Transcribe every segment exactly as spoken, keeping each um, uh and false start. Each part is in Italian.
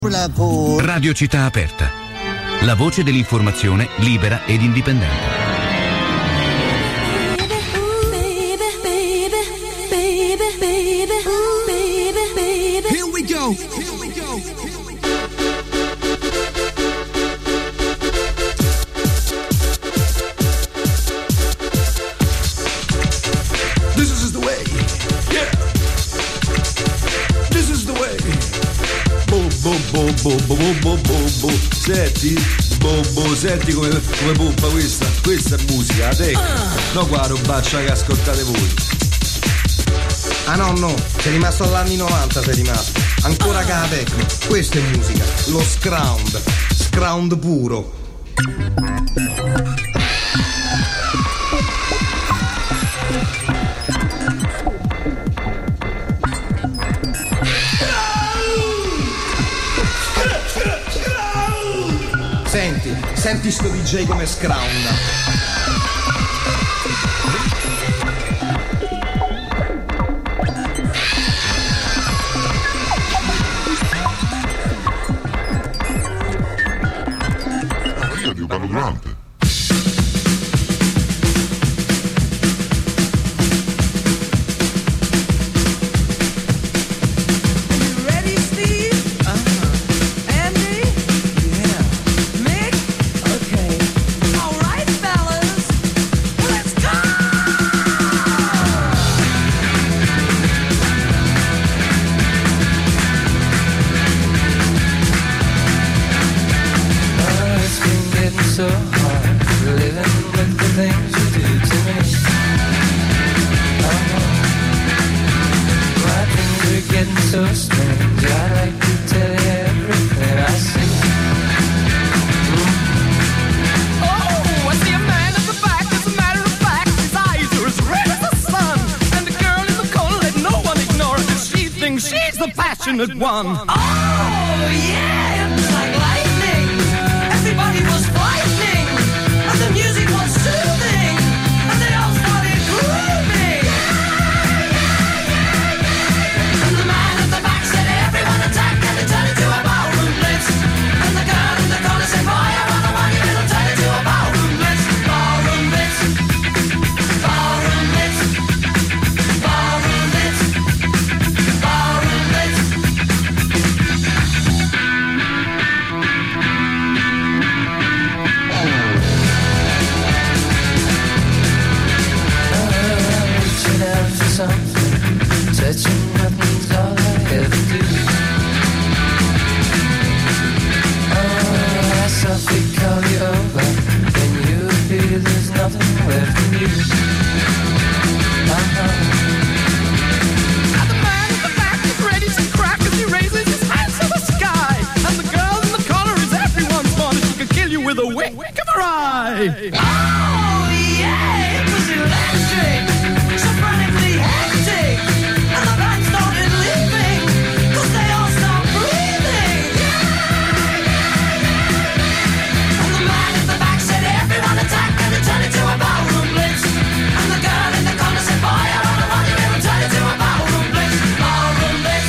Radio Città Aperta, la voce dell'informazione libera ed indipendente. Here we go. Here we go. This is the way. Yeah. This is the way. Bo bo bo bo bo bo bo bo bo. Senti, bo bo, senti come, come pompa questa. Questa è musica, a te. No, qua robaccia che ascoltate voi. Ah no, no, sei rimasto all'anni novanta, sei rimasto. Ancora che la tecno. Questa è musica, lo scround. Scround puro. Senti, senti sto D J come scround. Durante. One. Oh, yeah, it was like lightning. Everybody was frightening, and the music was soothing, and they all started grooving. And the man at the back said, everyone attack, and they turned into a ballroom blitz. And the girl in the corner said, fire on the one, it'll turn into a ballroom blitz. Ballroom blitz. Ballroom blitz. Ballroom blitz. Ballroom blitz. Touching nothing's all I ever do. Oh, I softly call you over when you feel there's nothing left in you. Uh-huh. And the man in the back is ready to crack as he raises his hands to the sky. And the girl in the corner is everyone's fun. She could kill you with a wink of her eye. Oh, yeah, it was electric. So frantically hectic. And the band started leaving, 'cause they all stopped breathing. And the man at the back said, everyone attack, and it turned into a ballroom blitz. And the girl in the corner said, fire on the one, and it'll turn into a ballroom blitz. Ballroom blitz.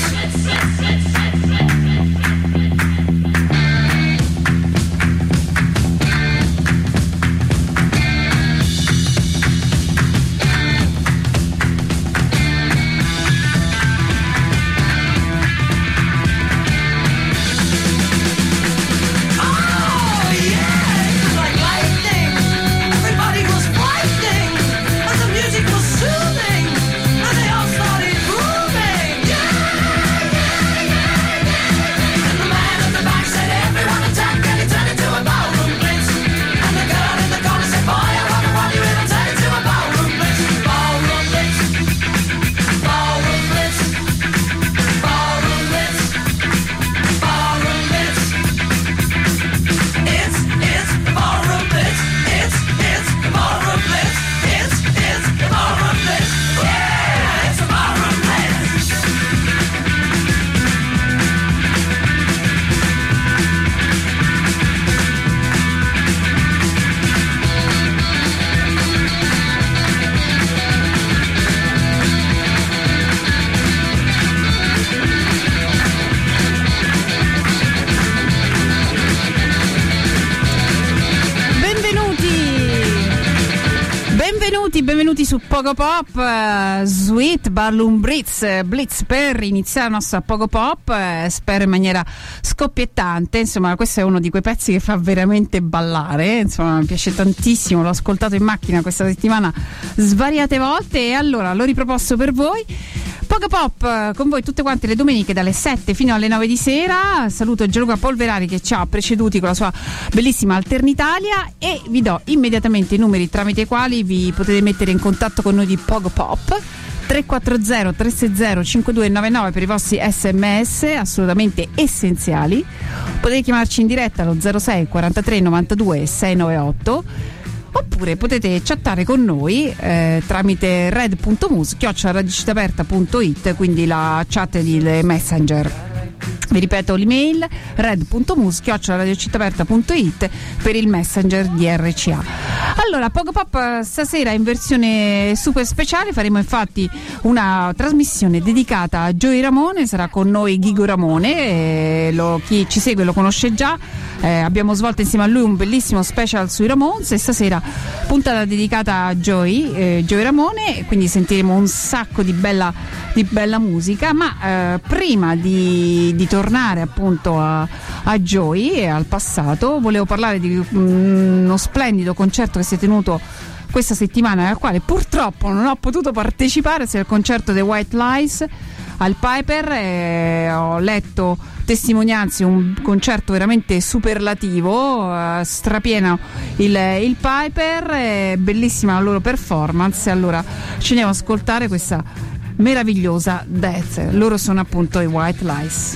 benvenuti, benvenuti su Pogo Pop, uh, Sweet Balloon Blitz, Blitz per iniziare la nostra Pogo Pop, uh, spero in maniera scoppiettante. Insomma, questo è uno di quei pezzi che fa veramente ballare, insomma mi piace tantissimo, l'ho ascoltato in macchina questa settimana svariate volte e allora l'ho riproposto per voi. Pogo Pop con voi tutte quante le domeniche dalle sette fino alle nove di sera. Saluto Gianluca Polverari che ci ha preceduti con la sua bellissima Alternitalia e vi do immediatamente i numeri tramite i quali vi potete mettere in contatto con noi di Pogo Pop. Tre quattro zero tre sei zero cinque due nove nove per i vostri sms assolutamente essenziali. Potete chiamarci in diretta allo zero sei quarantatré novantadue seicentonovantaotto oppure potete chattare con noi eh, tramite red.mus chiocciola radiocitaperta punto it, quindi la chat di Messenger. Vi ripeto l'email red.mus chiocciola radiocitaperta punto it per il Messenger di R C A. Allora, Pogo Pop stasera in versione super speciale, faremo infatti una trasmissione dedicata a Joey Ramone, sarà con noi Ghigo Ramone, eh, lo, chi ci segue lo conosce già, eh, abbiamo svolto insieme a lui un bellissimo special sui Ramones e stasera puntata dedicata a Joey, eh, Joey Ramone, quindi sentiremo un sacco di bella, di bella musica, ma eh, prima di, di tornare appunto a, a Joey e al passato volevo parlare di mm, uno splendido concerto che si è tenuto questa settimana al quale purtroppo non ho potuto partecipare, sia il concerto dei White Lies al Piper, eh, ho letto testimonianze, un concerto veramente superlativo, eh, strapieno il, il Piper, eh, bellissima la loro performance. Allora ci andiamo ad ascoltare questa meravigliosa Death, loro sono appunto i White Lies.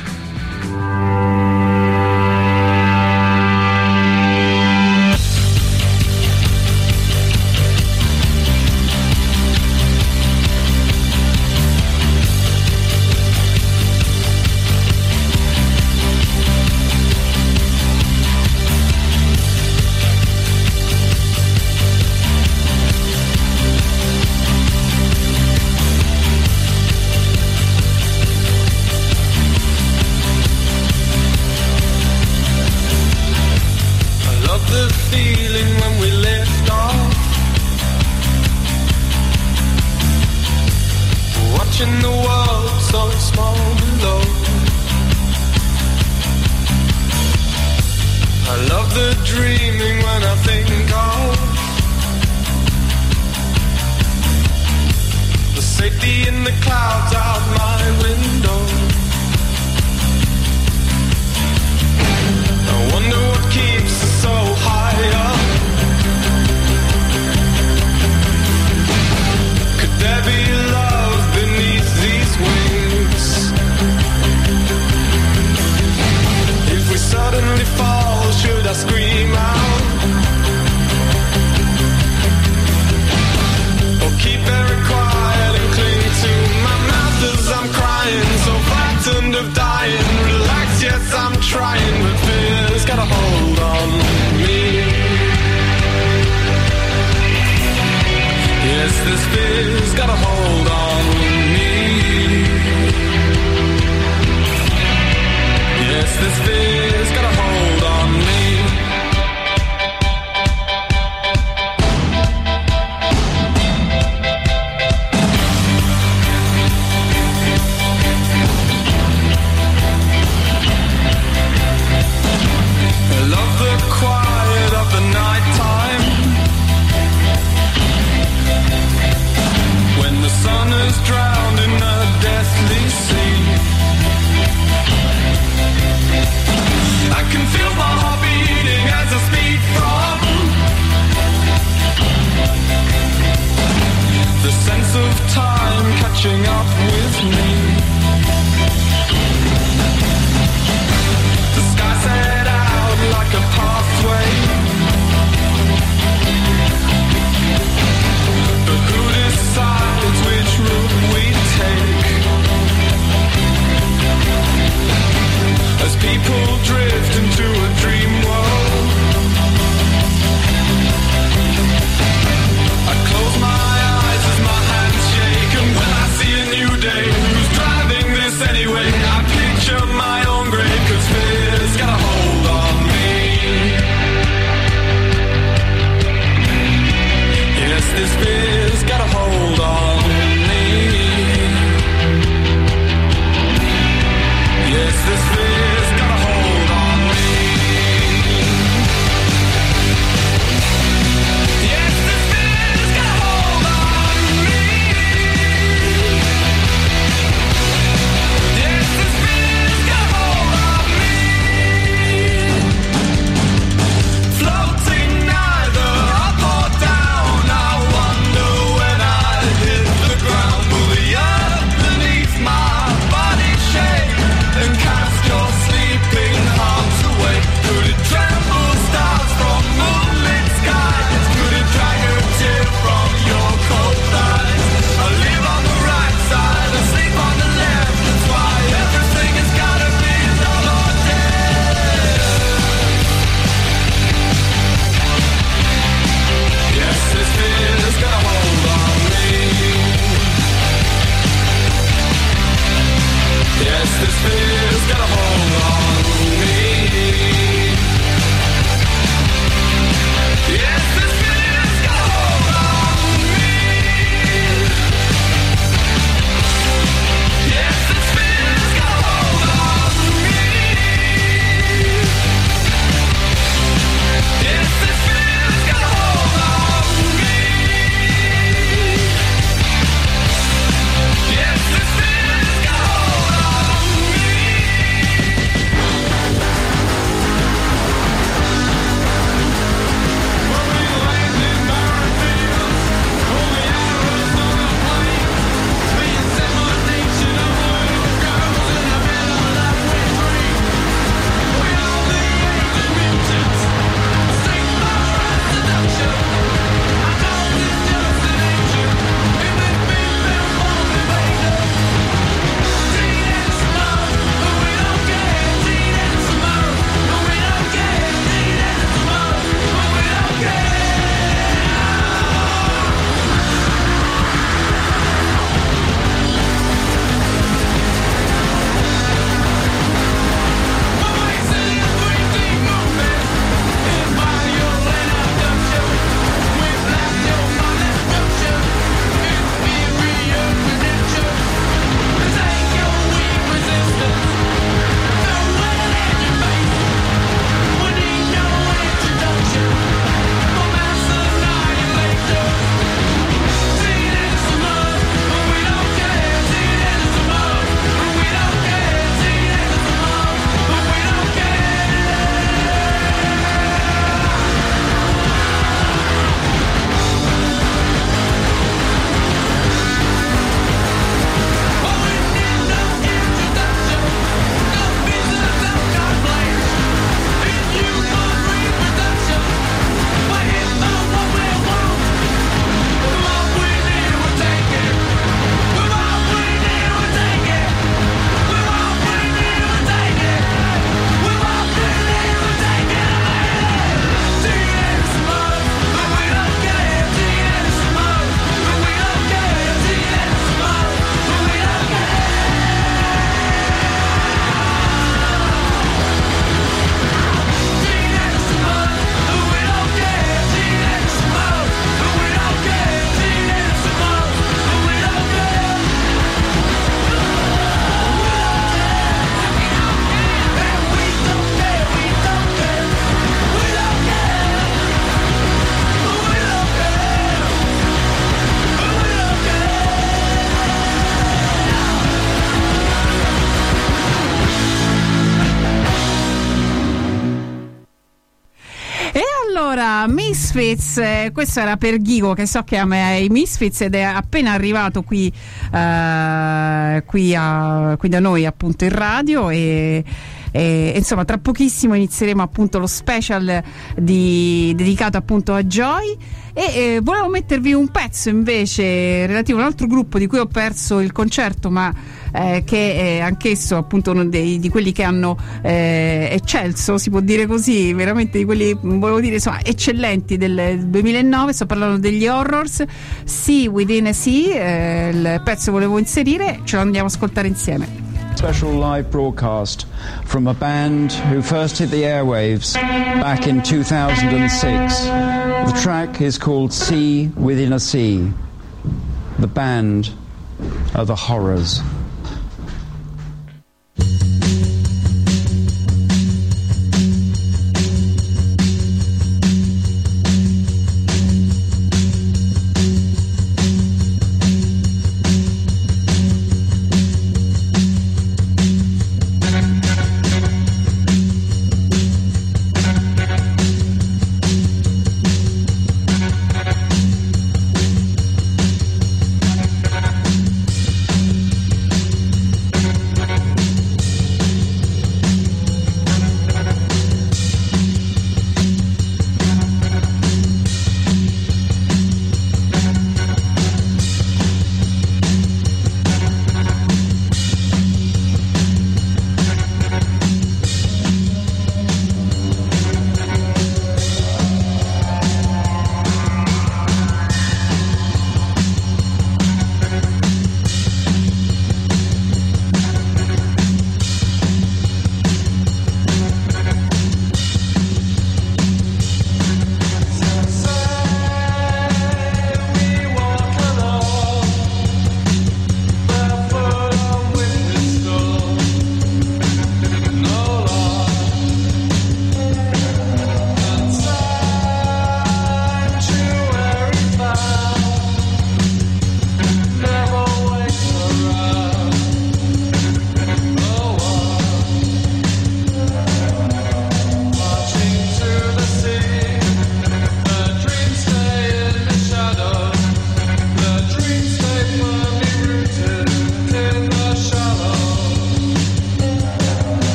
allora Misfits, eh, questo era per Ghigo che so che ama i Misfits ed è appena arrivato qui, eh, qui, a, qui da noi appunto in radio e, e insomma tra pochissimo inizieremo appunto lo special di, dedicato appunto a Joy. E eh, volevo mettervi un pezzo invece relativo a un altro gruppo di cui ho perso il concerto, ma eh, che è anch'esso appunto uno dei, di quelli che hanno eh, eccelso, si può dire così, veramente di quelli, volevo dire, insomma, eccellenti del duemilanove. Sto parlando degli Horrors, Sea Within a Sea, eh, il pezzo volevo inserire, ce lo andiamo a ascoltare insieme. Special live broadcast from a band who first hit the airwaves back in two thousand six. The track is called Sea Within a Sea. The band are the Horrors.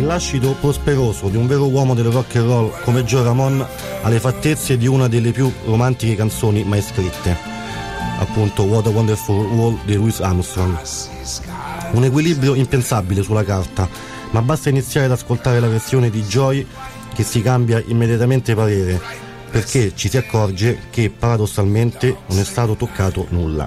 il lascito prosperoso di un vero uomo del rock and roll come Joe Ramone alle fattezze di una delle più romantiche canzoni mai scritte, appunto What a Wonderful World di Louis Armstrong. Un equilibrio impensabile sulla carta, ma basta iniziare ad ascoltare la versione di Joy che si cambia immediatamente parere, perché ci si accorge che paradossalmente non è stato toccato nulla.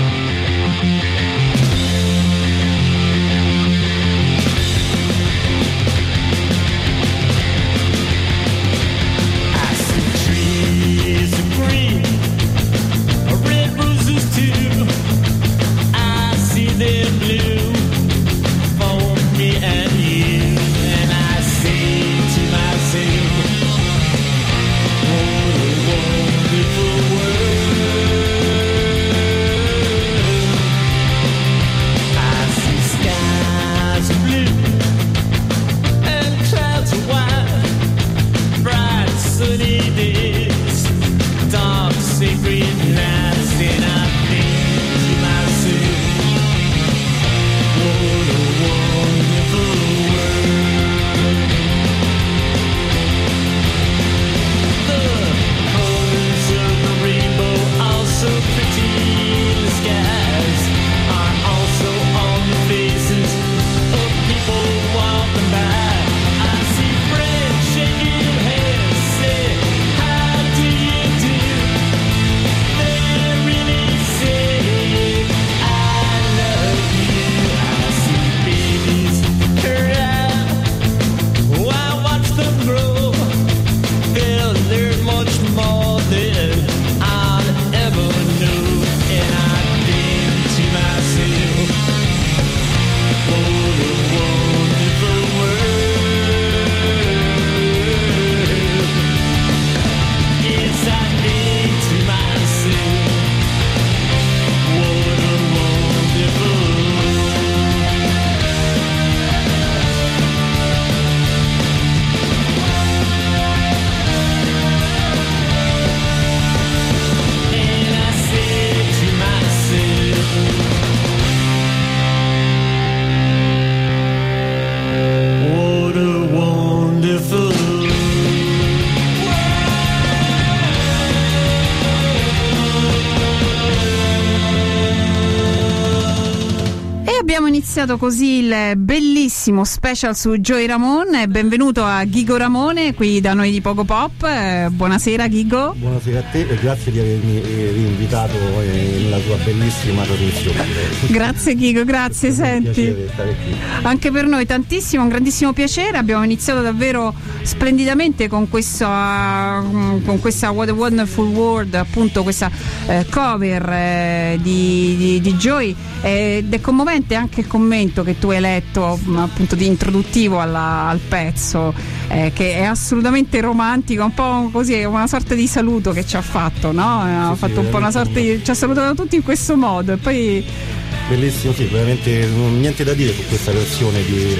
iniziato così il bellissimo special su Joey Ramone. Benvenuto a Ghigo Ramone qui da noi di Pogo Pop. Eh, buonasera Ghigo. Buonasera a te e grazie di avermi rinvitato nella tua bellissima trasmissione. Grazie Ghigo, grazie. Senti, anche per noi tantissimo, un grandissimo piacere. Abbiamo iniziato davvero splendidamente con questa, con questa What a Wonderful World, appunto questa eh, cover eh, di, di, di Joey, ed è commovente anche il commento che tu hai letto appunto di introduttivo alla, al pezzo, eh, che è assolutamente romantico, un po' così, una sorta di saluto che ci ha fatto, no? Ha sì, fatto sì, un po' una sorta di, ci ha salutato tutti in questo modo e poi bellissimo, sì, veramente niente da dire su questa versione di,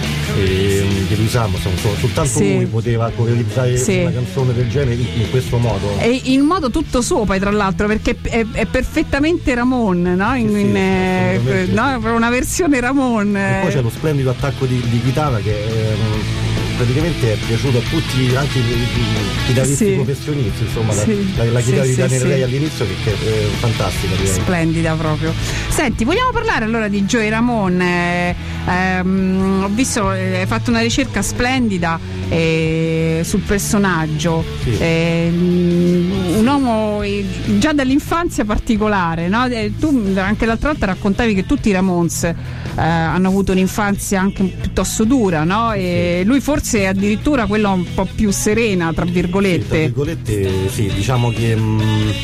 eh, di Louis Armstrong, soltanto sì. lui poteva coreografiare sì. una canzone del genere in, in questo modo. E in modo tutto suo poi tra l'altro, perché è, è perfettamente Ramone, no? In, sì, in, eh, no? Una versione Ramone. E poi c'è lo splendido attacco di, di chitarra che eh, praticamente è piaciuto a tutti, anche i chitarristi sì. professionisti, insomma, sì. la, la, la chitarra sì, di Daniel sì, Ray sì. all'inizio che, che è fantastica, direi. Splendida proprio. Senti, vogliamo parlare allora di Joey Ramone? Eh, ehm, ho visto, eh, hai fatto una ricerca splendida eh, sul personaggio, sì. eh, un uomo eh, già dall'infanzia particolare, no? Eh, tu anche l'altra volta raccontavi che tutti i Ramones eh, hanno avuto un'infanzia anche piuttosto dura, no? E lui forse è addirittura quella un po' più serena, tra virgolette. Sì, tra virgolette, sì, diciamo che mh,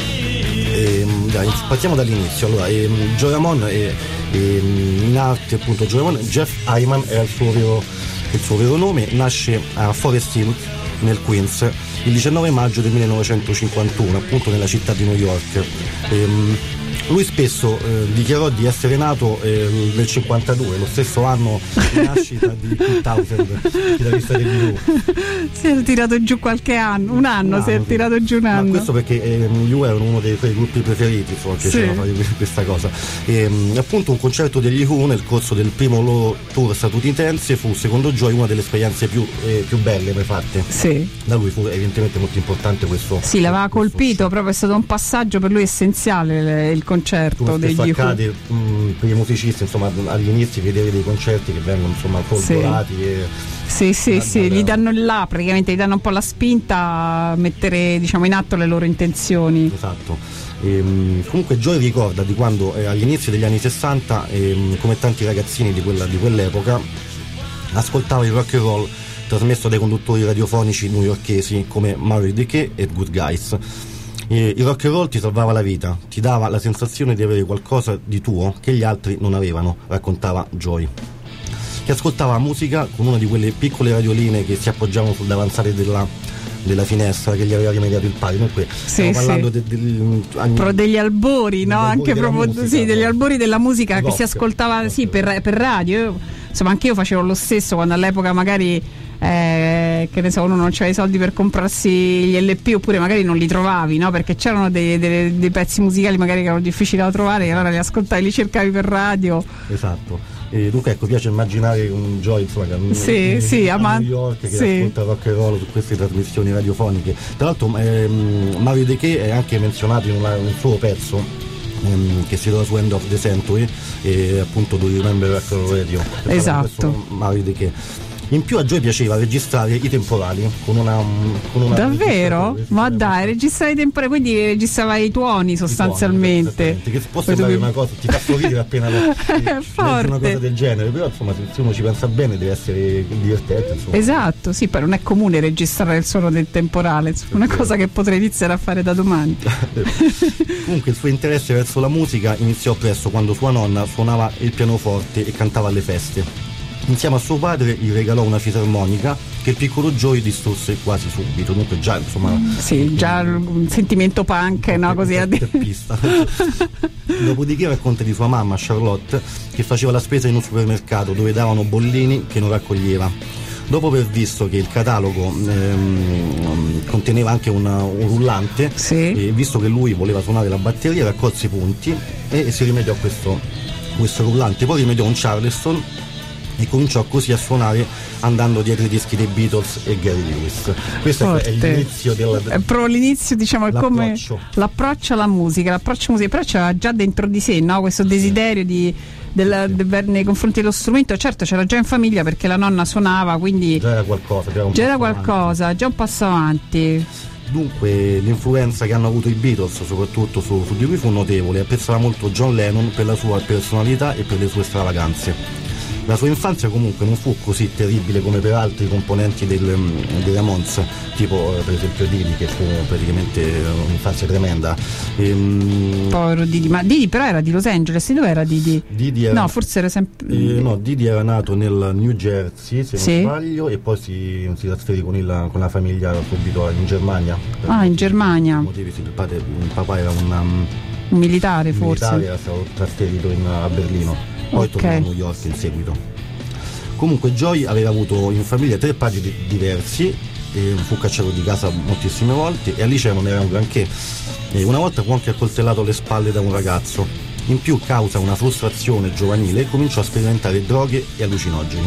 eh, dai, partiamo dall'inizio. Allora, eh, Joey Ramone eh, eh, in arte, appunto, Joey Ramone, Jeff Hyman era il suo vero, il suo vero nome, nasce a Forest Hill nel Queens il diciannove maggio del millenovecentocinquantuno, appunto nella città di New York. Eh, lui spesso eh, dichiarò di essere nato eh, nel cinquantadue, lo stesso anno di nascita di Kurt Townsend, chitarrista degli U. Si è tirato giù qualche anno, un anno, un si anno, è tirato sì. giù un anno. Ma questo perché eh, gli U erano uno dei suoi gruppi preferiti, insomma, che piaceva sì. fare questa cosa. E, appunto un concerto degli U nel corso del primo loro tour statunitense fu, secondo Joy, una delle esperienze più, eh, più belle mai fatte. Sì. Da lui fu evidentemente molto importante questo. Sì, l'aveva colpito, proprio è stato un passaggio per lui essenziale il concerto come degli U. accade mh, per i musicisti, insomma, agli inizi vedere dei concerti che vengono insomma folgorati sì. e sì sì da, sì da, gli danno là, praticamente gli danno un po' la spinta a mettere, diciamo, in atto le loro intenzioni. Esatto. E, mh, comunque Joy ricorda di quando eh, agli inizi degli anni sessanta, e, mh, come tanti ragazzini di, quella, di quell'epoca, ascoltava il rock and roll trasmesso dai conduttori radiofonici newyorkesi come Murray D K e Good Guys. E il rock and roll ti salvava la vita, ti dava la sensazione di avere qualcosa di tuo che gli altri non avevano, raccontava Joy, che ascoltava musica con una di quelle piccole radioline che si appoggiavano sul davanzale della, della finestra che gli aveva rimediato il padre. Comunque stiamo sì, parlando sì. de, de, de, anni, però degli albori, degli no? albori Anche proprio musica, sì, degli albori della musica rock, che si ascoltava rock, sì, per, per radio. Io, insomma, anche io facevo lo stesso quando all'epoca magari eh, che ne so, uno non c'aveva i soldi per comprarsi gli L P, oppure magari non li trovavi, no? Perché c'erano dei, dei, dei pezzi musicali magari che erano difficili da trovare e allora li ascoltavi, li cercavi per radio. Esatto. E dunque ecco, piace immaginare un Joy, insomma, che sì, in, sì, a ma, New York che sì. ascolta rock and roll su queste trasmissioni radiofoniche. Tra l'altro ehm, Mario De Che è anche menzionato in una, un suo pezzo ehm, che si trova su End of the Century, e appunto Do You Remember Rock and Roll Radio. Esatto. Mario De Che. In più a Joy piaceva registrare i temporali con una, con una davvero? Ma dai, registrare i temporali, quindi registrava i tuoni sostanzialmente. I tuoni, che può sembrare una cosa, ti fa sorridere appena forte. Una cosa del genere, però insomma se uno ci pensa bene deve essere divertente, insomma. Esatto, sì, però non è comune registrare il suono del temporale, insomma, una cosa che potrei iniziare a fare da domani. Comunque il suo interesse verso la musica iniziò presto, quando sua nonna suonava il pianoforte e cantava alle feste. Insieme a suo padre gli regalò una fisarmonica che il piccolo Joy distrusse quasi subito. Dunque già insomma sì, già un sentimento punk, un no? Così a dire. Dopodiché racconta di sua mamma Charlotte che faceva la spesa in un supermercato dove davano bollini che non raccoglieva. Dopo aver visto che il catalogo ehm, conteneva anche una, un rullante, sì. E visto che lui voleva suonare la batteria, raccolse i punti e, e si rimediò a questo, questo rullante. Poi rimediò un Charleston e cominciò così a suonare andando dietro i dischi dei Beatles e Gary Lewis. Questo forte. È l'inizio del, è proprio l'inizio, diciamo, è l'approccio. Come l'approccio alla musica, l'approccio musica, però c'era già dentro di sé, no? Questo desiderio di del, sì. de, nei confronti dello strumento. Certo, c'era già in famiglia perché la nonna suonava, quindi già era qualcosa, già, un già era qualcosa, avanti. Già un passo avanti. Dunque l'influenza che hanno avuto i Beatles soprattutto su, su di lui fu notevole. Apprezzava molto John Lennon per la sua personalità e per le sue stravaganze. La sua infanzia comunque non fu così terribile come per altri componenti del, dei Ramones, tipo per esempio Didi, che fu praticamente un'infanzia tremenda. Ehm, Povero Didi, ma Didi però era di Los Angeles, dove era Didi? Didi era, no, forse era sempre... Eh, no, Didi era nato nel New Jersey, se sì. non sbaglio, e poi si, si trasferì con, il, con la famiglia subito in Germania. Ah, in Germania. Motivi, sì, il, padre, il papà era una, un militare, forse. Un militare, era stato trasferito in, a Berlino. Poi okay. tornò a New York in seguito. Comunque Joy aveva avuto in famiglia tre padri diversi, e fu cacciato di casa moltissime volte e al liceo non era un granché. E una volta fu anche accoltellato alle spalle da un ragazzo. In più, causa una frustrazione giovanile, cominciò a sperimentare droghe e allucinogeni.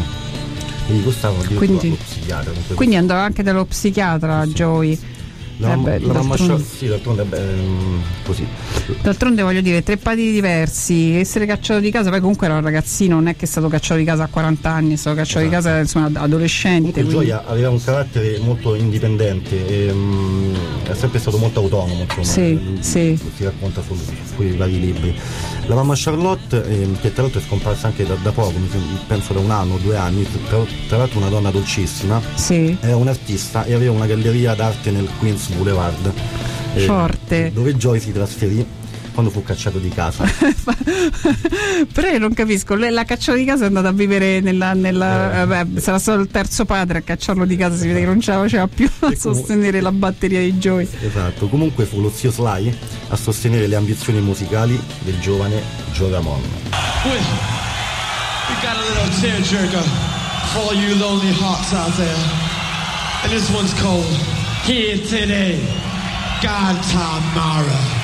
E gli costavano addirittura quindi, lo psichiatra. Quindi andava anche dallo psichiatra, sì. Joy. La, eh beh, la mamma Charlotte, sì, d'altronde beh, così. D'altronde voglio dire, tre padri diversi, essere cacciato di casa, poi comunque era un ragazzino, non è che è stato cacciato di casa a quaranta anni, è stato cacciato esatto. di casa insomma adolescente. Comunque quindi... Gioia aveva un carattere molto indipendente e um, è sempre stato molto autonomo, insomma. Sì, eh, sì. Si racconta su, su quei vari libri. La mamma Charlotte, eh, che tra l'altro è scomparsa anche da, da poco, penso da un anno o due anni, tra, tra l'altro una donna dolcissima, sì. Era un artista e aveva una galleria d'arte nel Queens Boulevard, eh, forte, dove Joy si trasferì quando fu cacciato di casa. Però io non capisco, lei l'ha cacciato di casa, è andato a vivere nella, nella eh. Vabbè, sarà stato il terzo padre a cacciarlo di casa, si vede che non ce la faceva più a e sostenere comunque la batteria di Joey. Esatto, comunque fu lo zio Sly a sostenere le ambizioni musicali del giovane Joe Ramone. We, we got a little tearjerker for all you lonely hearts out there, and this one's called Here Today, God Tomorrow.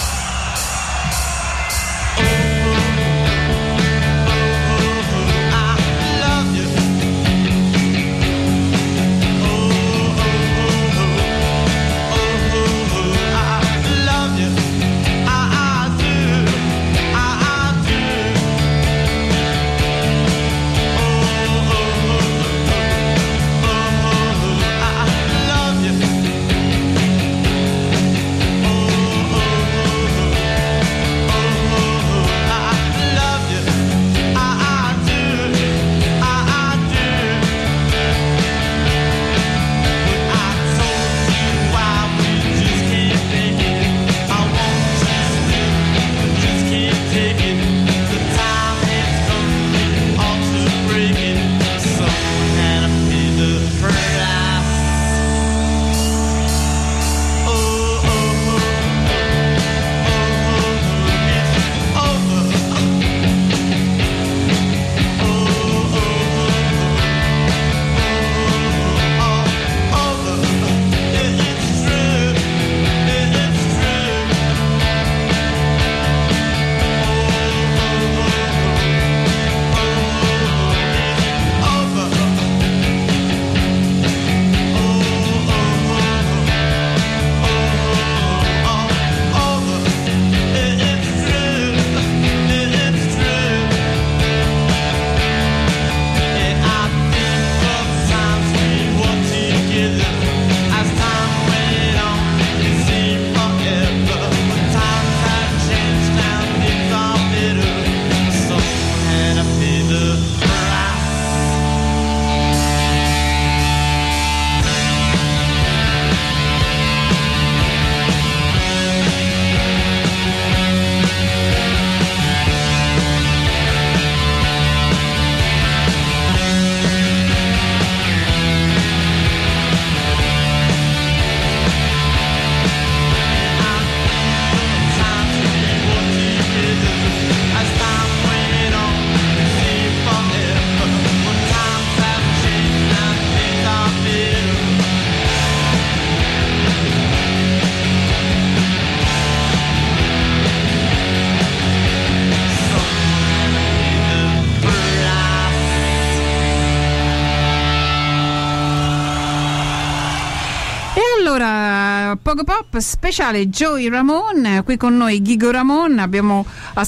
Pogo Pop speciale Joey Ramone, qui con noi Ghigo Ramone. Abbiamo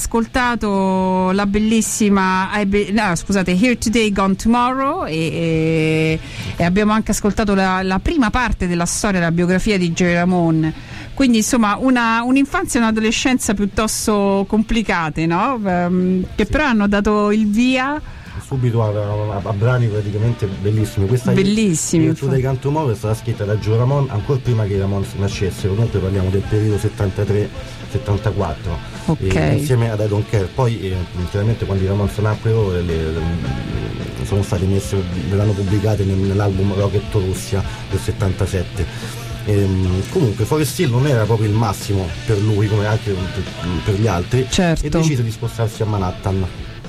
ascoltato la bellissima I Be, no, scusate, Here Today Gone Tomorrow e, e, e abbiamo anche ascoltato la, la prima parte della storia, la biografia di Joey Ramone. Quindi insomma una, un'infanzia e un'adolescenza piuttosto complicate, no? Um, che però hanno dato il via subito a, a, a brani praticamente bellissimi. Questa bellissimi. Il Today Gone Tomorrow è stata scritta da Joe Ramone ancora prima che i Ramones nascessero, comunque parliamo del periodo settantatré settantaquattro, okay. Insieme ad I Don't Care. Poi eh, chiaramente quando i Ramones nacquero le, le, le, sono state messe, verranno pubblicate nel, nell'album Rocket Russia del settantasette. Ehm, comunque Forest Hill non era proprio il massimo per lui come anche per, per gli altri, certo. E decise di spostarsi a Manhattan.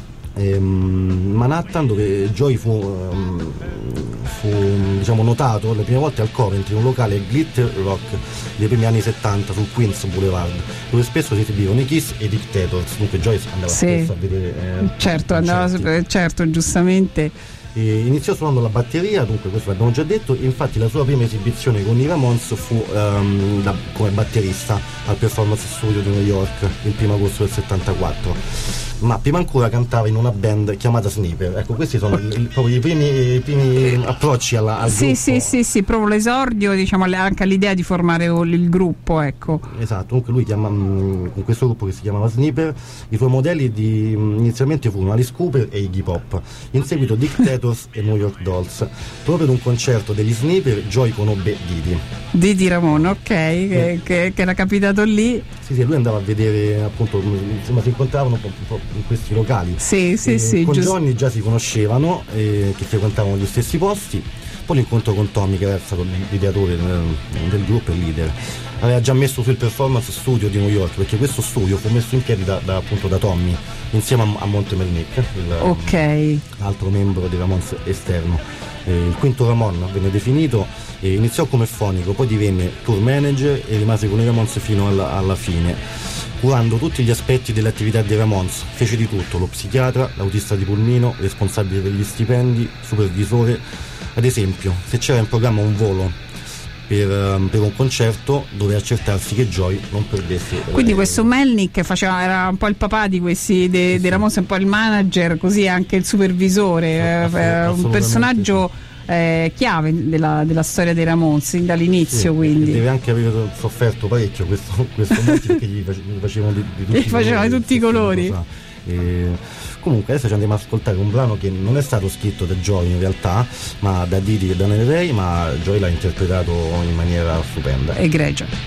Ehm, Manhattan, dove Joey fu, um, fu diciamo notato le prime volte al Coventry, un locale glitter rock dei primi anni settanta sul Queens Boulevard, dove spesso si esibivano i Kiss e i Dictators. Dunque Joey andava sì. spesso a vedere eh, certo, andava, certo, giustamente. E iniziò suonando la batteria, dunque questo l'abbiamo già detto. Infatti la sua prima esibizione con i Ramones fu um, da, come batterista al Performance Studio di New York il primo agosto del settantaquattro. ma prima ancora cantava in una band chiamata Sniper. Ecco, questi sono il, il, proprio i primi, i primi approcci alla, al sì, gruppo. Sì, sì, sì, proprio l'esordio, diciamo, anche all'idea di formare il gruppo, ecco. Esatto, comunque lui chiama, con questo gruppo che si chiamava Sniper, i suoi modelli di, inizialmente furono Alice Cooper e Iggy Pop, in seguito Dictators e New York Dolls. Proprio ad un concerto degli Sniper Joy conobbe Didi. Didi Ramone, ok, che, che, che era capitato lì. Sì, sì, lui andava a vedere, appunto, insomma, si incontravano un po' in questi locali. Sì, sì, eh, sì. Con giusto. Johnny già si conoscevano, eh, che frequentavano gli stessi posti. Poi l'incontro con Tommy, che era stato l'ideatore del, del gruppo e il leader, aveva già messo sul performance studio di New York, perché questo studio fu messo in piedi da, da, appunto da Tommy insieme a, a Monte Melnick, il okay. altro membro dei Ramones esterno. Eh, il quinto Ramon venne definito, eh, iniziò come fonico, poi divenne tour manager e rimase con i Ramones fino alla, alla fine, curando tutti gli aspetti delle attività dei Ramones. Fece di tutto: lo psichiatra, l'autista di pulmino, responsabile degli stipendi, supervisore. Ad esempio, se c'era in programma un volo per, per un concerto, doveva accertarsi che Joy non perdesse. Quindi eh, questo Melnick faceva, era un po' il papà di questi dei, sì, dei Ramones, un po' il manager, così anche il supervisore, Assolut- eh, un personaggio sì. eh, chiave della, della storia dei Ramones sin dall'inizio, sì, quindi deve anche aver sofferto parecchio questo, questo Melnick, perché gli facevano di, di tutti, gli facevano di tutti i colori. E comunque adesso ci andiamo ad ascoltare un brano che non è stato scritto da Joy in realtà, ma da Didi e da Del Rey, ma Joy l'ha interpretato in maniera stupenda. Egregia.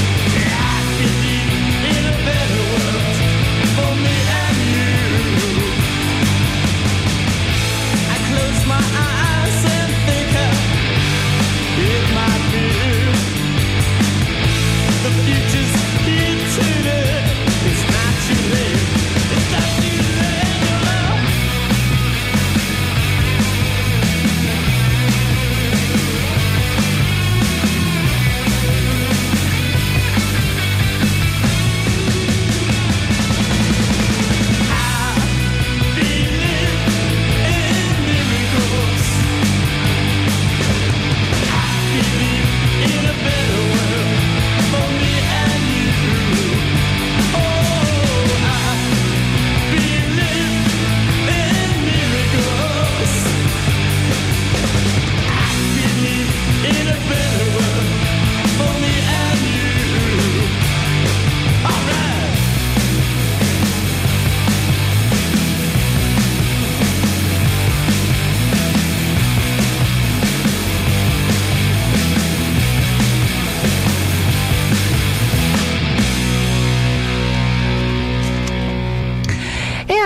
In a better world for me and you.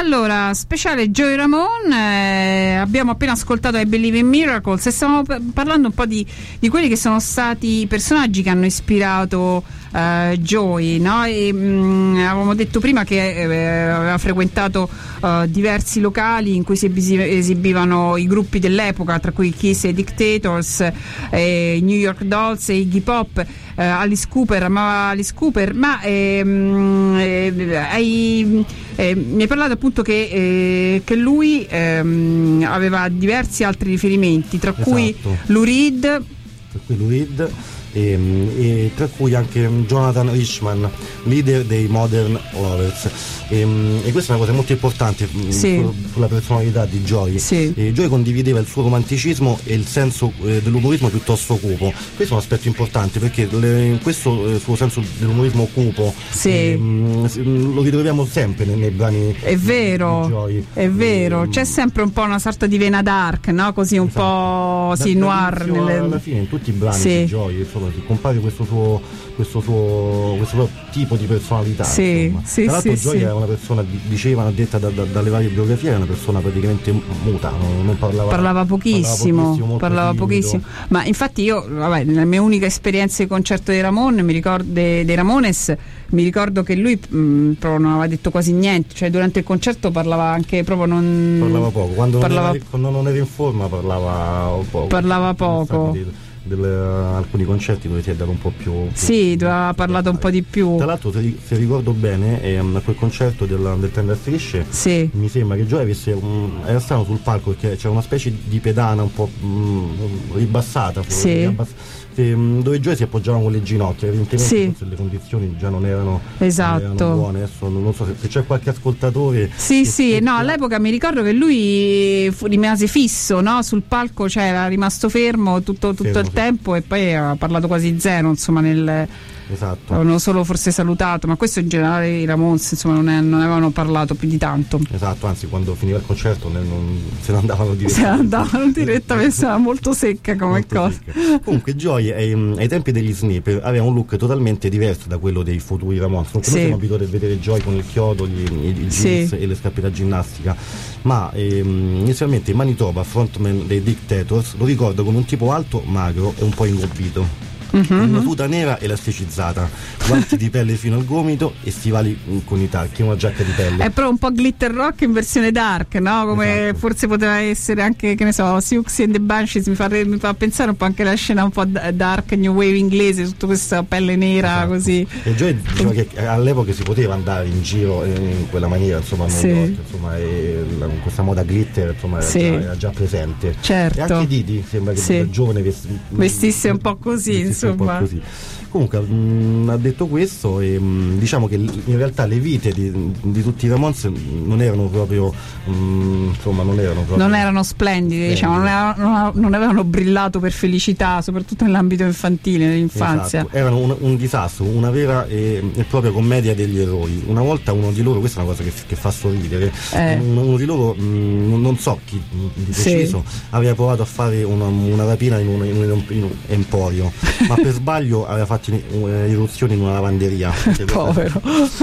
Allora, speciale Joey Ramone, eh, abbiamo appena ascoltato I Believe in Miracles e stiamo p- parlando un po' di, di quelli che sono stati i personaggi che hanno ispirato eh, Joey, no? E, mh, avevamo detto prima che eh, aveva frequentato eh, diversi locali in cui si ebisi- esibivano i gruppi dell'epoca, tra cui Kiss e Dictators, eh, New York Dolls e Iggy Pop. eh, Alice Cooper, amava Alice Cooper, ma ehm, eh, hai, eh, mi hai parlato appunto che, eh, che lui ehm, aveva diversi altri riferimenti, tra Esatto. cui Lou Reed, tra cui Lou Reed e, e tra cui anche Jonathan Richman, leader dei Modern Lovers, e, e questa è una cosa molto importante mh, Sì. su- sulla personalità di Joey. Sì. E Joey condivideva il suo romanticismo e il senso eh, dell'umorismo piuttosto cupo. Questo è un aspetto importante perché le, questo eh, suo senso dell'umorismo cupo Sì. ehm, s- lo ritroviamo sempre nei, nei brani è vero, di Joey. è vero, Ehm, c'è sempre un po' una sorta di vena dark, no? Così un Esatto. po' sì, Da- noir dall'inizio nelle... alla fine in tutti i brani Sì. di Joey, insomma, si compare questo suo, questo suo questo suo tipo di personalità. Sì, insomma. sì, Tra l'altro sì, Joey sì. era una persona, di- dicevano, detta da, da- dalle varie biografie, era una persona praticamente muta, non, non parlava, parlava pochissimo, molto parlava timido. pochissimo. Ma infatti io, vabbè, nella mia unica esperienza di concerto dei Ramon, mi ricordo dei, dei Ramones, mi ricordo che lui mh, proprio non aveva detto quasi niente, cioè durante il concerto parlava anche proprio non Parlava poco, quando, parlava, Non era, quando non era in forma parlava poco. Parlava poco. Delle- delle- alcuni concerti dove si è dato un po' più, più Sì, dove ha parlato un po' di più. Tra l'altro, se, ri- se ricordo bene, ehm, a quel concerto del, del Tender Strisce, Sì. mi sembra che Joey avesse un, era stato sul palco perché c'era una specie di pedana un po' mm, ribassata, Sì. ribbass- che, mm, dove Joey si appoggiava con le ginocchia, evidentemente Sì. forse le condizioni già non erano, Esatto. non erano buone. Adesso non, non so se, se c'è qualche ascoltatore. Sì, che- sì, che- no, all'epoca mi ricordo che lui fu- rimase fisso, no? Sul palco, cioè era rimasto fermo tutto, tutto Fermo, il sì. tempo e poi ha parlato quasi zero, insomma, nel, Esatto. avevano solo forse salutato, ma questo in generale i Ramones, insomma, non, è- non avevano parlato più di tanto. Esatto, anzi quando finiva il concerto ne- non- se ne andavano Se direttamente. andavano direttamente, era molto secca come Molto cosa. secca. Comunque Joey ai, ai tempi degli Sniper aveva un look totalmente diverso da quello dei futuri Ramones. Comunque Sì. noi siamo abituati a vedere Joey con il chiodo, gli, i, i jeans Sì. e le scarpe da ginnastica, ma ehm, inizialmente Manitoba, frontman dei Dictators, lo ricordo come un tipo alto, magro e un po' ingobbito. Mhm. Una tuta nera elasticizzata, guanti di pelle fino al gomito e stivali mm, con i tacchi, una giacca di pelle. È proprio un po' glitter rock in versione dark, no? Come Esatto. forse poteva essere anche, che ne so, Siouxsie and the Banshees, mi fa, re- mi fa pensare un po' anche alla scena un po' da- dark, new wave inglese, tutta questa pelle nera Esatto. così. E Joey diceva che all'epoca si poteva andare in giro in quella maniera, insomma, a New Sì. York, insomma, e la- questa moda glitter, insomma, era, Sì. già, era già presente. Certo. E anche Didi sembra che Sì. da giovane vest- Vestisse un po' così, vestisse un po' insomma. così. Comunque mh, ha detto questo e mh, diciamo che in realtà le vite di, di tutti i Ramones non erano proprio mh, insomma non erano proprio Non erano splendidi, diciamo, non, erano- non avevano brillato per felicità, soprattutto nell'ambito infantile, nell'infanzia. Esatto. Erano un, un disastro, una vera e, e propria commedia degli eroi. Una volta uno di loro, questa è una cosa che, che fa sorridere, Eh. uno, uno di loro, mh, non so chi mh, di Sì. preciso, aveva provato a fare una, una rapina in un, in un- in un emporio, ma per sbaglio aveva fatto un'irruzione in una lavanderia. Povero.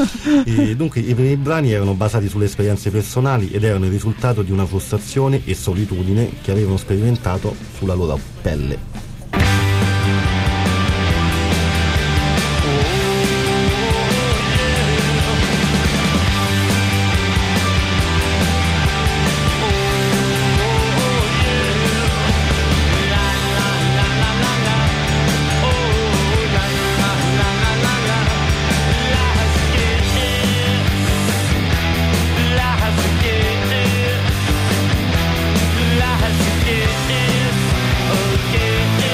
E dunque i primi brani erano basati sulle esperienze personali ed erano il risultato di una frustrazione e solitudine che avevano sperimentato sulla loro pelle. Lies again, again.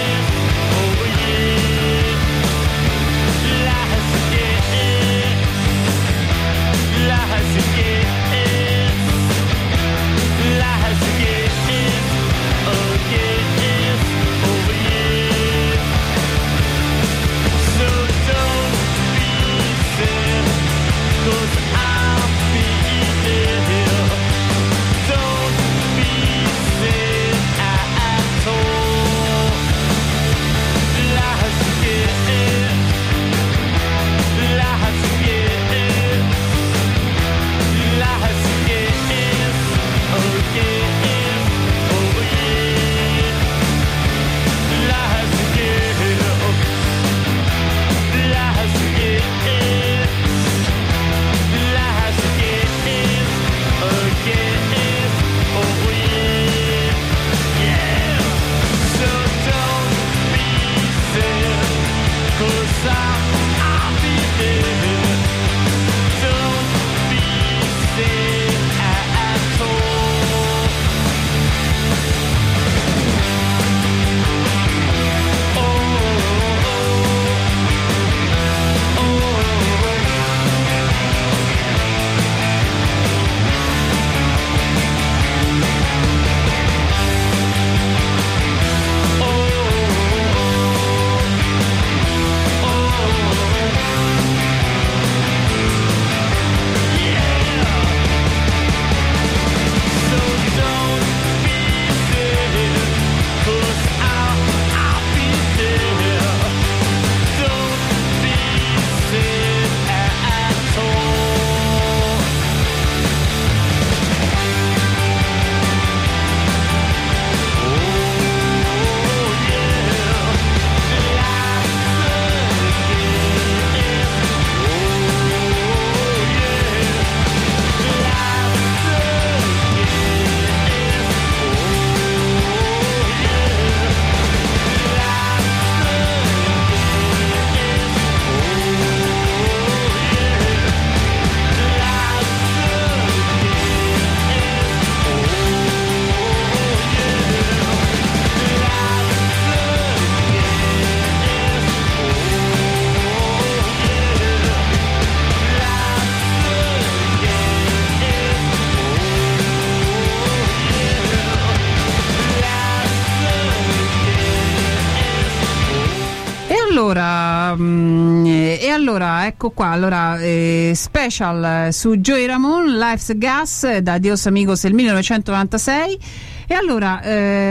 Um, e allora ecco qua, allora eh, special su Joey Ramone, Life's Gas da Dios Amigos del millenovecentonovantasei. E allora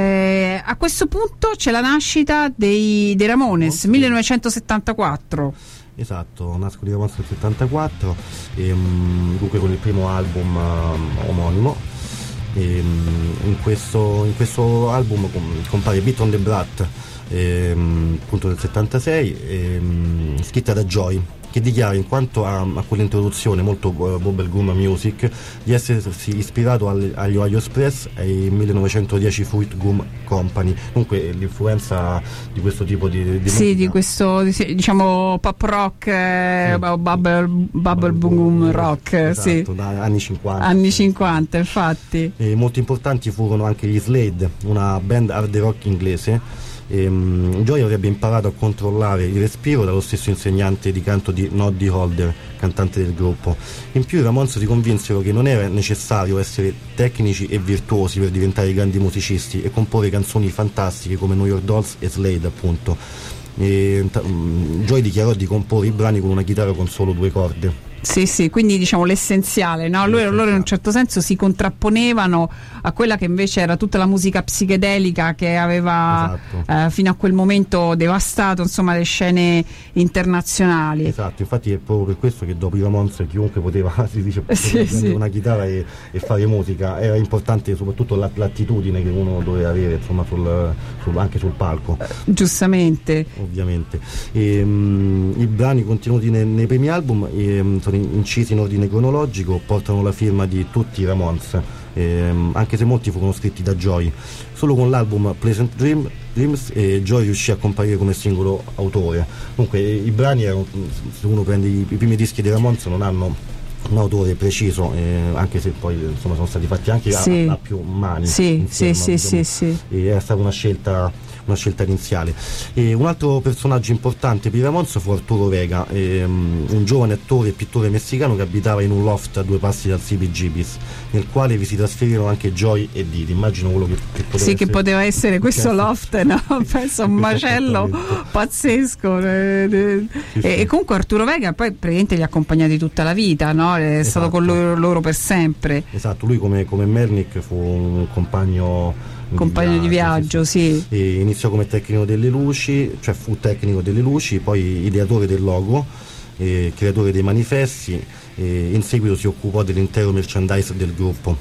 eh, a questo punto c'è la nascita dei, dei Ramones, millenovecentosettantaquattro. Esatto, nascono i Ramones nel settantaquattro, e, um, dunque con il primo album uh, omonimo. E, um, in, questo, in questo album compare Beat on the Brat, ehm, appunto del settantasei, ehm, scritta da Joy, che dichiara, in quanto a, a quell'introduzione molto uh, bubblegum music, di essersi ispirato al, agli Ohio Express e ai millenovecentodieci Fruit Gum Company. Dunque l'influenza di questo tipo di, di sì, musica, di questo diciamo pop rock, eh, sì. bubble, bubble boom rock, esatto, sì, da anni cinquanta. Anni cinquanta, infatti. E molto importanti furono anche gli Slade, una band hard rock inglese. Ehm, Joy avrebbe imparato a controllare il respiro dallo stesso insegnante di canto di Noddy Holder, cantante del gruppo. In più i Ramones si convinsero che non era necessario essere tecnici e virtuosi per diventare grandi musicisti e comporre canzoni fantastiche come New York Dolls e Slade, appunto. E, t- Joy dichiarò di comporre i brani con una chitarra con solo due corde. Sì, sì, quindi diciamo l'essenziale, no? Loro, loro in un certo senso si contrapponevano a quella che invece era tutta la musica psichedelica che aveva, esatto, eh, fino a quel momento devastato, insomma, le scene internazionali. Esatto, infatti è proprio per questo che dopo i Ramones chiunque poteva, si dice, sì, prendere sì. una chitarra e, e fare musica. Era importante soprattutto la, l'attitudine che uno doveva avere, insomma, sul, sul, anche sul palco. Eh, giustamente. Ovviamente. E, um, i brani contenuti nei, nei primi album e, um, sono incisi in ordine cronologico, portano la firma di tutti i Ramones, ehm, anche se molti furono scritti da Joy. Solo con l'album Pleasant Dream, Dreams eh, Joy riuscì a comparire come singolo autore. Comunque i brani erano, se uno prende i, i primi dischi dei Ramones, non hanno un autore preciso, eh, anche se poi insomma sono stati fatti anche sì. a, a più mani. Sì, insieme, sì, diciamo, sì, sì, sì. E era stata una scelta una scelta iniziale. E un altro personaggio importante per i Ramones fu Arturo Vega, ehm, un giovane attore e pittore messicano che abitava in un loft a due passi dal C B G B S, nel quale vi si trasferirono anche Joy e Didi. Immagino quello che, che poteva sì, essere, che poteva essere questo loft, no? Penso un macello pazzesco. E, sì, sì. e comunque Arturo Vega poi praticamente li ha accompagnati tutta la vita, no? È esatto. stato con loro, loro per sempre. Esatto, lui come, come Mernick fu un compagno compagno di viaggio, sì, sì. E iniziò come tecnico delle luci, cioè fu tecnico delle luci, poi ideatore del logo, eh, creatore dei manifesti, e in seguito si occupò dell'intero merchandise del gruppo.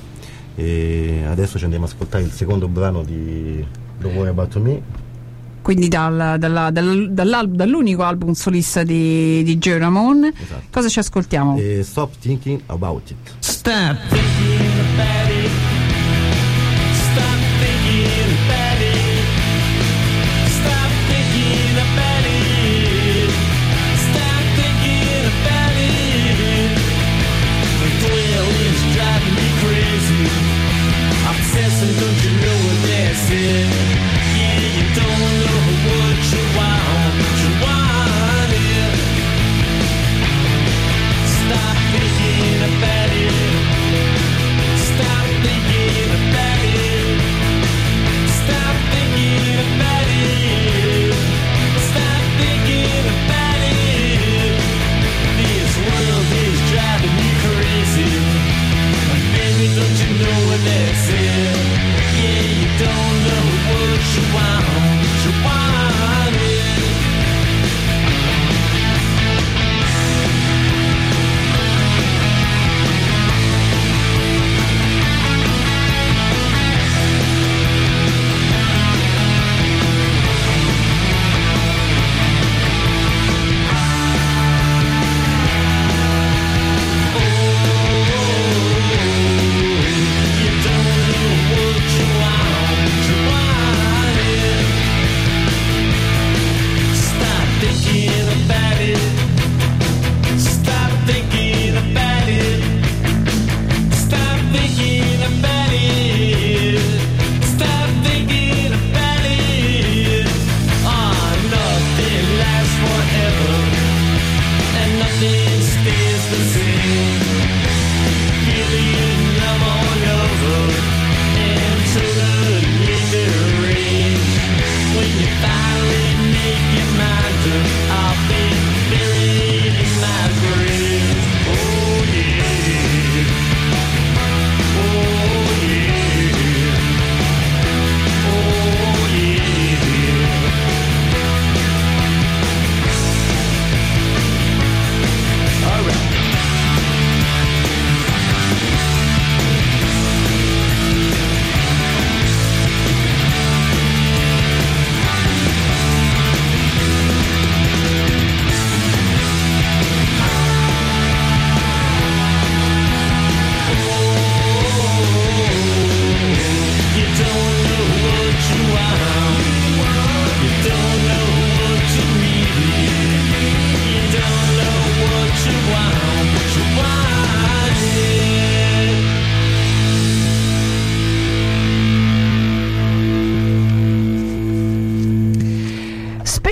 E adesso ci andiamo ad ascoltare il secondo brano di Don't Worry About Me. Quindi dal, dalla, dal, dall'unico album solista di, di Joey Ramone. Esatto. Cosa ci ascoltiamo? E Stop Thinking About It. Stop thinking about it. Stop thinking about it. Stop thinking about it. Stop thinking about it. Well, it's driving me crazy. Obsessing, don't you know what that's it? Yeah, you don't know what you want, but you want it. Stop thinking about it. Stop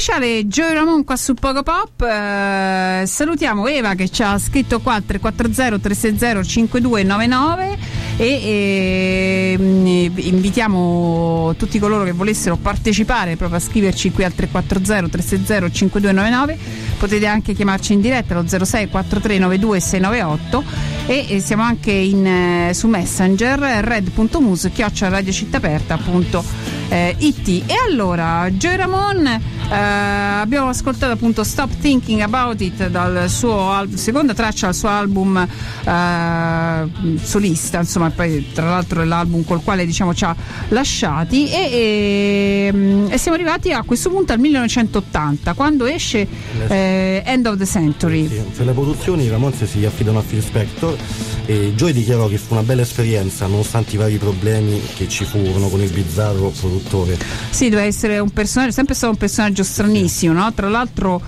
speciale Joey Ramone qua su Pogo Pop. Eh, salutiamo Eva che ci ha scritto qua tre quattro zero tre sei zero cinque due nove nove e, e invitiamo tutti coloro che volessero partecipare proprio a scriverci qui al tre quattro zero tre sei zero cinque due nove nove. Potete anche chiamarci in diretta allo zero sei quattro tre nove due sei nove otto e, e siamo anche in, eh, su Messenger red punto mus chiocciola radiocittaaperta.it. E allora Joey Ramone, eh, abbiamo ascoltato appunto Stop Thinking About It dal suo al- seconda traccia dal suo album eh, solista, insomma, poi tra l'altro è l'album col quale diciamo ci ha lasciati e, e, e siamo arrivati a questo punto al millenovecentottanta quando esce eh, End of the Century. Sì, per le produzioni i Ramones si affidano a Phil Spector e Joey dichiarò che fu una bella esperienza nonostante i vari problemi che ci furono con il bizzarro produttore. Sì, deve essere un personaggio, sempre stato un personaggio stranissimo, no? Tra l'altro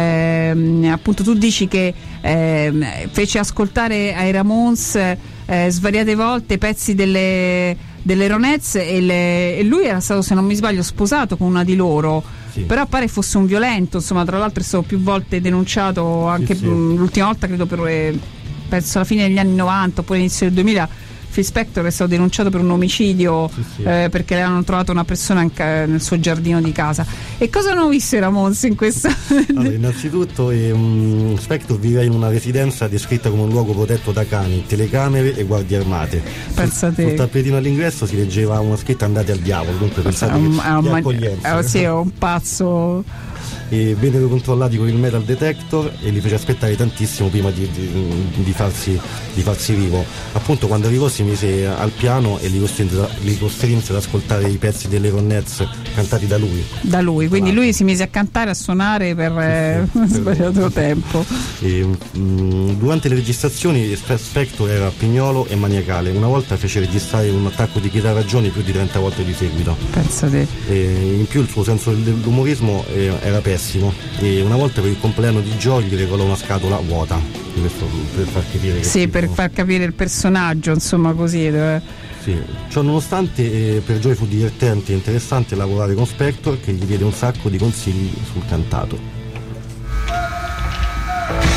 ehm, appunto tu dici che ehm, fece ascoltare ai Ramones eh, svariate volte pezzi delle, delle Ronettes e, le, e lui era stato, se non mi sbaglio, sposato con una di loro. Sì. Però pare fosse un violento, insomma, tra l'altro è stato più volte denunciato anche sì, sì. Mh, l'ultima volta credo per eh, penso alla fine degli anni novanta oppure inizio del duemila. Phil Spector è stato denunciato per un omicidio sì, sì. Eh, perché le hanno trovato una persona in ca- nel suo giardino di casa. E cosa hanno visto i Ramones in questa? Allora, innanzitutto eh, um, Spector viveva in una residenza descritta come un luogo protetto da cani, telecamere e guardie armate. Pensate. Sul tappetino all'ingresso si leggeva una scritta "andate al diavolo", dunque pensate un, che un, di un, accoglienza. Eh, sì, è un pazzo. E vennero controllati con il metal detector e li fece aspettare tantissimo prima di, di, di, farsi, di farsi vivo. Appunto quando arrivò si mise al piano e li costrinse, li costrinse ad ascoltare i pezzi delle Ronettes cantati da lui. Da lui, quindi lui si mise a cantare, a suonare per sì, sì, svariato per tempo. E, mh, durante le registrazioni Spector era pignolo e maniacale. Una volta fece registrare un attacco di chitarra a Johnny più di trenta volte di seguito. Pensate. E in più il suo senso dell'umorismo era pessimo. E una volta per il compleanno di Joy gli regalò una scatola vuota. Questo per far capire che sì, tipo... per far capire il personaggio, insomma, così. Dove... Sì. Ciò nonostante eh, per Joy fu divertente e interessante lavorare con Spector, che gli diede un sacco di consigli sul cantato.